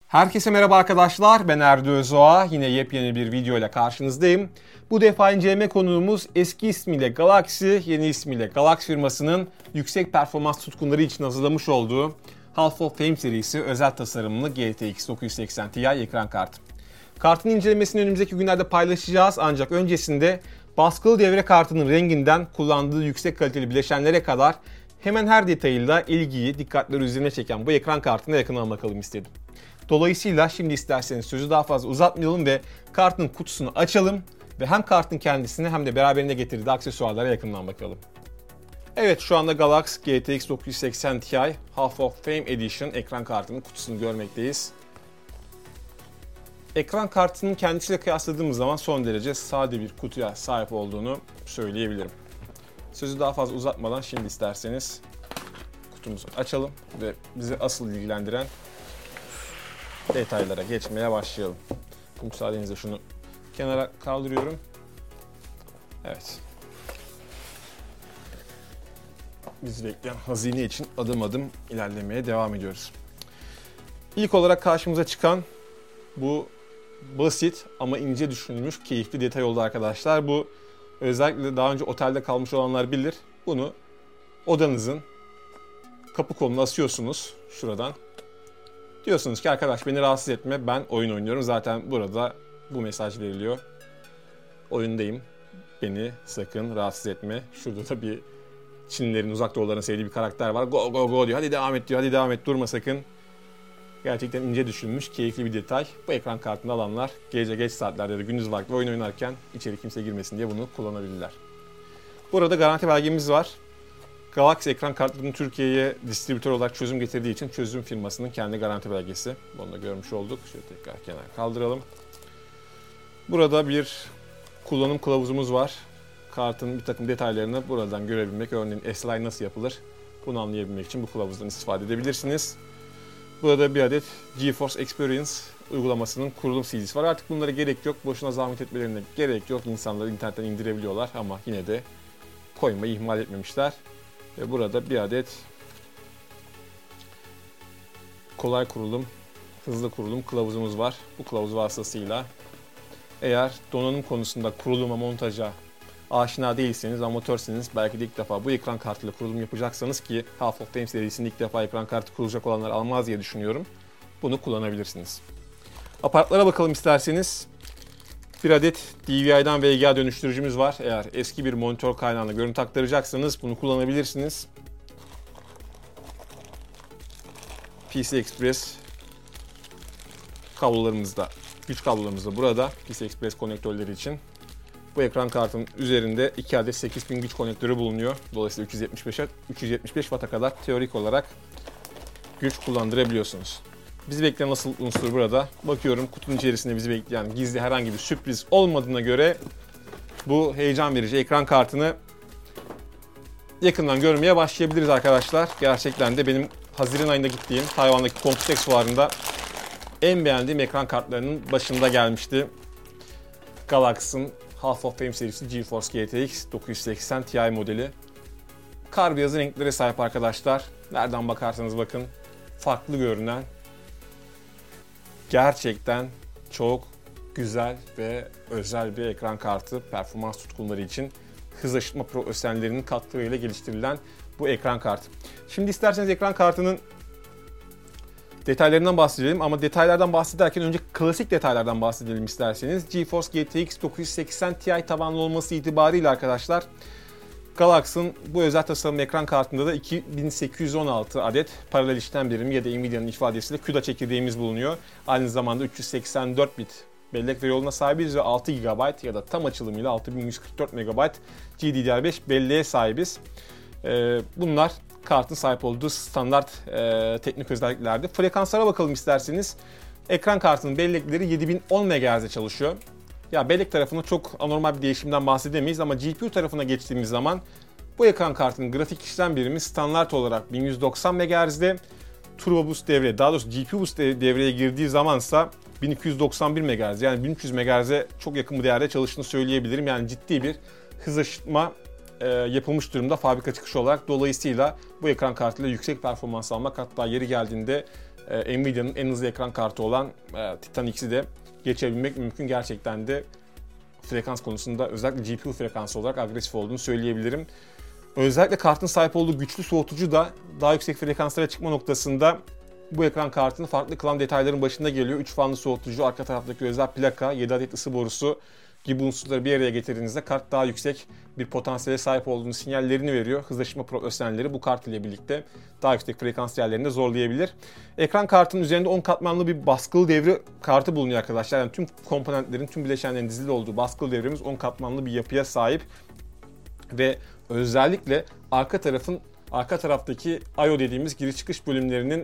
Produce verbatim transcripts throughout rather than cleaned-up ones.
Herkese merhaba arkadaşlar, ben Erdi Özoğa. Yine yepyeni bir video ile karşınızdayım. Bu defa inceleme konuğumuz eski ismiyle Galaxy, yeni ismiyle Galaxy firmasının yüksek performans tutkunları için hazırlamış olduğu Half of Fame serisi özel tasarımlı G T X dokuz yüz seksen Ti ekran kartı. Kartın incelemesini önümüzdeki günlerde paylaşacağız ancak öncesinde baskılı devre kartının renginden kullandığı yüksek kaliteli bileşenlere kadar hemen her detayıyla ilgiyi, dikkatleri üzerine çeken bu ekran kartına yakından bakalım istedim. Dolayısıyla şimdi isterseniz sözü daha fazla uzatmayalım ve kartın kutusunu açalım ve hem kartın kendisine hem de beraberinde getirdiği aksesuarlara yakından bakalım. Evet, şu anda Galaxy G T X dokuz yüz seksen Ti Half of Fame Edition ekran kartının kutusunu görmekteyiz. Ekran kartının kendisiyle kıyasladığımız zaman son derece sade bir kutuya sahip olduğunu söyleyebilirim. Sözü daha fazla uzatmadan şimdi isterseniz kutumuzu açalım ve bizi asıl ilgilendiren detaylara geçmeye başlayalım. Müsaadenizle şunu kenara kaldırıyorum. Evet. Bizi bekleyen hazine için adım adım ilerlemeye devam ediyoruz. İlk olarak karşımıza çıkan bu basit ama ince düşünülmüş keyifli detay oldu arkadaşlar. Bu özellikle daha önce otelde kalmış olanlar bilir. Bunu odanızın kapı koluna asıyorsunuz şuradan. Diyorsunuz ki arkadaş beni rahatsız etme, ben oyun oynuyorum. Zaten burada bu mesaj veriliyor. Oyundayım, beni sakın rahatsız etme. Şurada da bir Çinlilerin, Uzak Doğuların sevdiği bir karakter var. Go go go diyor, hadi devam et diyor, hadi devam et, durma sakın. Gerçekten ince düşünülmüş, keyifli bir detay. Bu ekran kartını alanlar gece geç saatlerde ya da gündüz vakti oyun oynarken içeri kimse girmesin diye bunu kullanabilirler. Burada garanti belgemiz var. Galaxy ekran kartlarının Türkiye'ye distribütör olarak çözüm getirdiği için çözüm firmasının kendi garanti belgesi. Bunu da görmüş olduk. Şöyle tekrar kenara kaldıralım. Burada bir kullanım kılavuzumuz var. Kartın bir takım detaylarını buradan görebilmek, örneğin S L I nasıl yapılır bunu anlayabilmek için bu kılavuzdan istifade edebilirsiniz. Burada bir adet GeForce Experience uygulamasının kurulum C D'si var. Artık bunlara gerek yok. Boşuna zahmet etmelerine gerek yok. İnsanlar internetten indirebiliyorlar ama yine de koymayı ihmal etmemişler. Ve burada bir adet kolay kurulum, hızlı kurulum kılavuzumuz var. Bu kılavuz vasıtasıyla eğer donanım konusunda kuruluma, montaja aşina değilseniz, amatörseniz, belki de ilk defa bu ekran kartıyla kurulum yapacaksanız ki Half of Fame serisinde ilk defa ekran kartı kurulacak olanlar almaz diye düşünüyorum. Bunu kullanabilirsiniz. Aparatlara bakalım isterseniz. Bir adet D V I'den V G A dönüştürücümüz var. Eğer eski bir monitör kaynağına görüntü aktaracaksanız bunu kullanabilirsiniz. P C Express kablolarımız da, güç kablolarımız da burada. P C Express konektörleri için. Bu ekran kartının üzerinde iki adet sekiz pin güç konektörü bulunuyor. Dolayısıyla üç yüz yetmiş beşe üç yüz yetmiş beş watt'a kadar teorik olarak güç kullandırabiliyorsunuz. Bizi bekleyen asıl unsur burada. Bakıyorum kutunun içerisinde bizi bekleyen gizli herhangi bir sürpriz olmadığına göre bu heyecan verici ekran kartını yakından görmeye başlayabiliriz arkadaşlar. Gerçekten de benim Haziran ayında gittiğim Tayvan'daki Computex fuarında en beğendiğim ekran kartlarının başında gelmişti. Galaxy'ın Half of Fame serisi GeForce G T X dokuz yüz seksen Ti modeli. Kar beyazı renklere sahip arkadaşlar. Nereden bakarsanız bakın farklı görünen, gerçekten çok güzel ve özel bir ekran kartı performans tutkunları için hız aşıtma profesyonellerinin katkılarıyla geliştirilen bu ekran kartı. Şimdi isterseniz ekran kartının detaylarından bahsedelim ama detaylardan bahsederken önce klasik detaylardan bahsedelim isterseniz. GeForce G T X dokuz yüz seksen Ti tabanlı olması itibariyle arkadaşlar Galaxy'ın bu özel tasarım ekran kartında da iki bin sekiz yüz on altı adet paralel işlem birimi ya da Nvidia'nın ifadesiyle CUDA çekirdeğimiz bulunuyor. Aynı zamanda üç yüz seksen dört bit bellek veri yoluna sahibiz ve altı gigabayt ya da tam açılımıyla altı bin yüz kırk dört megabayt G D D R beş belleğe sahibiz. Bunlar kartın sahip olduğu standart e, teknik özelliklerdi. Frekanslara bakalım isterseniz. Ekran kartının bellekleri yedi bin on megahertz'e çalışıyor. Ya bellek tarafında çok anormal bir değişimden bahsedemeyiz ama G P U tarafına geçtiğimiz zaman bu ekran kartının grafik işlem birimi standart olarak bin yüz doksan megahertz'de. Turbo Boost devreye, daha doğrusu G P U Boost devreye girdiği zamansa bin iki yüz doksan bir megahertz, yani bin üç yüz megahertz'e çok yakın bir değerde çalıştığını söyleyebilirim. Yani ciddi bir hız aşıtma e, yapılmış durumda fabrika çıkışı olarak. Dolayısıyla bu ekran kartıyla yüksek performans almak, hatta yeri geldiğinde e, Nvidia'nın en hızlı ekran kartı olan e, Titan X'i de geçebilmek mümkün. Gerçekten de frekans konusunda özellikle G P U frekansı olarak agresif olduğunu söyleyebilirim. Özellikle kartın sahip olduğu güçlü soğutucu da daha yüksek frekanslara çıkma noktasında bu ekran kartını farklı kılan detayların başında geliyor. üç fanlı soğutucu, arka taraftaki özel plaka, yedi adet ısı borusu gibi unsurları bir araya getirdiğinizde kart daha yüksek bir potansiyele sahip olduğunu sinyallerini veriyor. Hızlaşma profesyonelleri bu kart ile birlikte daha yüksek frekans yerlerinde zorlayabilir. Ekran kartının üzerinde on katmanlı bir baskılı devre kartı bulunuyor arkadaşlar. Yani tüm komponentlerin, tüm bileşenlerin dizili olduğu baskılı devremiz on katmanlı bir yapıya sahip. Ve özellikle arka tarafın, arka taraftaki I O dediğimiz giriş çıkış bölümlerinin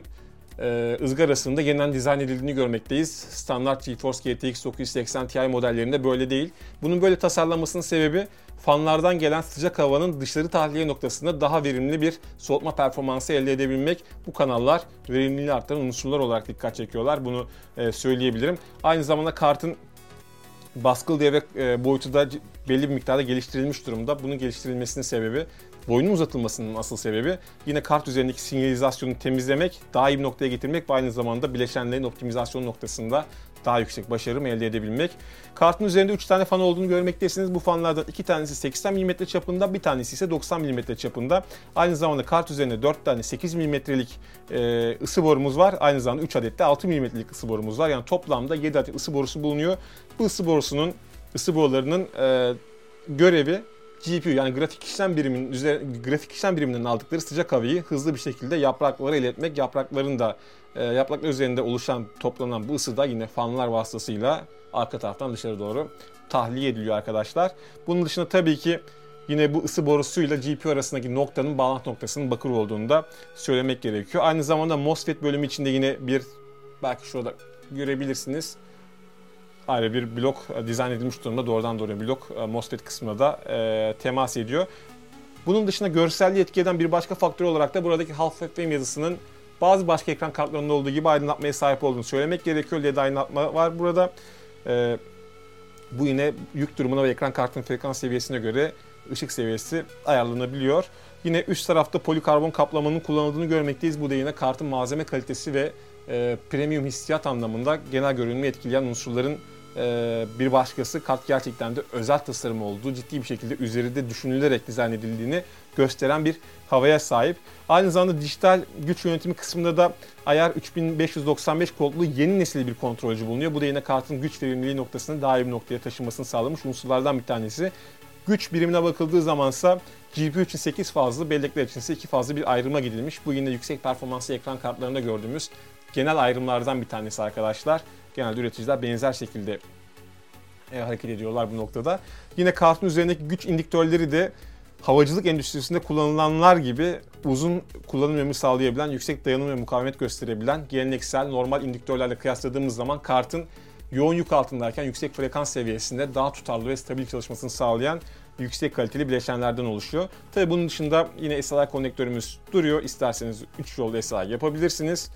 e, ızgarasında yeniden dizayn edildiğini görmekteyiz. Standart GeForce G T X dokuz yüz seksen Ti modellerinde böyle değil. Bunun böyle tasarlanmasının sebebi fanlardan gelen sıcak havanın dışarı tahliye noktasında daha verimli bir soğutma performansı elde edebilmek. Bu kanallar verimliliği arttıran unsurlar olarak dikkat çekiyorlar. Bunu e, söyleyebilirim. Aynı zamanda kartın baskılı devre e, boyutu da belli bir miktarda geliştirilmiş durumda. Bunun geliştirilmesinin sebebi, boyunun uzatılmasının asıl sebebi yine kart üzerindeki sinyalizasyonu temizlemek, daha iyi bir noktaya getirmek ve aynı zamanda bileşenlerin optimizasyon noktasında daha yüksek başarı elde edebilmek. Kartın üzerinde üç tane fan olduğunu görmektesiniz. Bu fanlardan iki tanesi seksen milimetre çapında, bir tanesi ise doksan milimetre çapında. Aynı zamanda kart üzerinde dört tane sekiz milimetrelik e, ısı borumuz var. Aynı zamanda üç adet de altı milimetrelik ısı borumuz var. Yani toplamda yedi adet ısı borusu bulunuyor. Bu ısı borusunun, ısı borularının e, görevi G P U yani grafik işlem biriminin üzerine, grafik işlem biriminden aldıkları sıcak havayı hızlı bir şekilde yapraklara iletmek. Yaprakların da e, yapraklar üzerinde oluşan, toplanan bu ısı da yine fanlar vasıtasıyla arka taraftan dışarı doğru tahliye ediliyor arkadaşlar. Bunun dışında tabii ki yine bu ısı borusuyla G P U arasındaki noktanın, bağlantı noktasının bakır olduğunu da söylemek gerekiyor. Aynı zamanda MOSFET bölümü içinde yine bir, belki şurada görebilirsiniz, ayrı bir blok dizayn edilmiş durumda. Doğrudan doğruya blok MOSFET kısmına da e, temas ediyor. Bunun dışında görselliği etki eden bir başka faktör olarak da buradaki Half F M yazısının bazı başka ekran kartlarında olduğu gibi aydınlatmaya sahip olduğunu söylemek gerekiyor. L E D aydınlatma var burada. E, bu yine yük durumuna ve ekran kartının frekans seviyesine göre ışık seviyesi ayarlanabiliyor. Yine üst tarafta polikarbon kaplamanın kullanıldığını görmekteyiz. Bu da yine kartın malzeme kalitesi ve e, premium hissiyat anlamında genel görünümü etkileyen unsurların e, bir başkası. Kart gerçekten de özel tasarım olduğu, ciddi bir şekilde üzerinde düşünülerek dizayn edildiğini gösteren bir havaya sahip. Aynı zamanda dijital güç yönetimi kısmında da I R üç bin beş yüz doksan beş kodlu yeni nesil bir kontrolcü bulunuyor. Bu da yine kartın güç verimliliği noktasını daha iyi bir noktaya taşımasını sağlamış unsurlardan bir tanesi. Güç birimine bakıldığı zamansa G P U için sekiz fazlı, bellekler için ise iki fazlı bir ayrıma gidilmiş. Bu yine yüksek performanslı ekran kartlarında gördüğümüz genel ayrımlardan bir tanesi arkadaşlar. Genelde üreticiler benzer şekilde e, hareket ediyorlar bu noktada. Yine kartın üzerindeki güç indikatörleri de havacılık endüstrisinde kullanılanlar gibi uzun kullanım ömrü sağlayabilen, yüksek dayanım ve mukavemet gösterebilen geleneksel normal indikatörlerle kıyasladığımız zaman kartın yoğun yük altındayken yüksek frekans seviyesinde daha tutarlı ve stabil çalışmasını sağlayan yüksek kaliteli bileşenlerden oluşuyor. Tabii bunun dışında yine S L I konnektörümüz duruyor. İsterseniz üç yollu S L I yapabilirsiniz.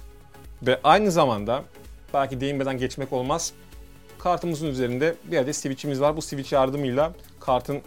Ve aynı zamanda belki değinmeden geçmek olmaz, kartımızın üzerinde bir adet switch'imiz var. Bu switch yardımıyla kartın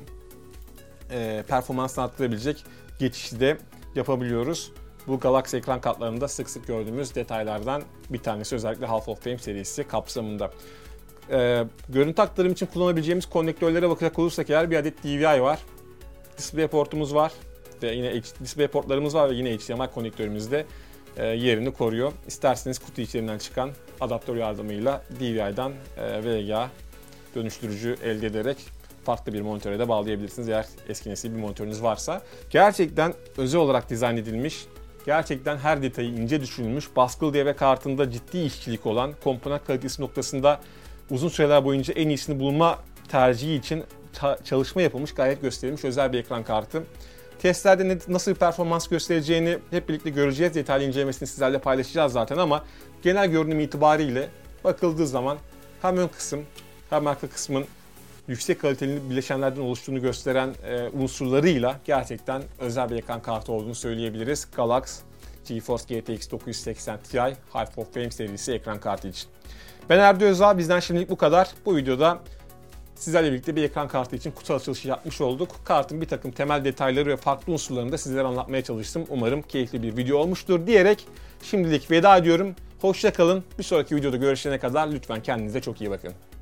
e, performansını arttırabilecek geçişi de yapabiliyoruz. Bu Galaxy ekran kartlarında sık sık gördüğümüz detaylardan bir tanesi, özellikle Half of Fame serisi kapsamında. Ee, görüntü aktarım için kullanabileceğimiz konnektörlere bakacak olursak eğer bir adet D V I var. DisplayPort'umuz var ve yine DisplayPort'larımız var ve yine H D M I konnektörümüz de e, yerini koruyor. İsterseniz kutu içerisinden çıkan adaptör yardımıyla D V I'dan e, V G A dönüştürücü elde ederek farklı bir monitöre de bağlayabilirsiniz eğer eski nesil bir monitörünüz varsa. Gerçekten özel olarak dizayn edilmiş, gerçekten her detayı ince düşünülmüş, baskılı devre kartında ciddi işçilik olan, komponent kalitesi noktasında uzun süreler boyunca en iyisini bulma tercihi için çalışma yapılmış, gayret gösterilmiş özel bir ekran kartı. Testlerde nasıl bir performans göstereceğini hep birlikte göreceğiz. Detaylı incelemesini sizlerle paylaşacağız zaten ama genel görünüm itibariyle bakıldığı zaman hem ön kısım hem arka kısmın yüksek kaliteli bileşenlerden oluştuğunu gösteren e, unsurlarıyla gerçekten özel bir ekran kartı olduğunu söyleyebiliriz. Galaxy GeForce G T X dokuz yüz seksen Ti Half of Fame serisi ekran kartı için. Ben Erdi Özağ, bizden şimdilik bu kadar. Bu videoda sizlerle birlikte bir ekran kartı için kutu açılışı yapmış olduk. Kartın bir takım temel detayları ve farklı unsurlarını da sizlere anlatmaya çalıştım. Umarım keyifli bir video olmuştur diyerek Şimdilik veda ediyorum. Hoşça kalın. Bir sonraki videoda görüşene kadar lütfen kendinize çok iyi bakın.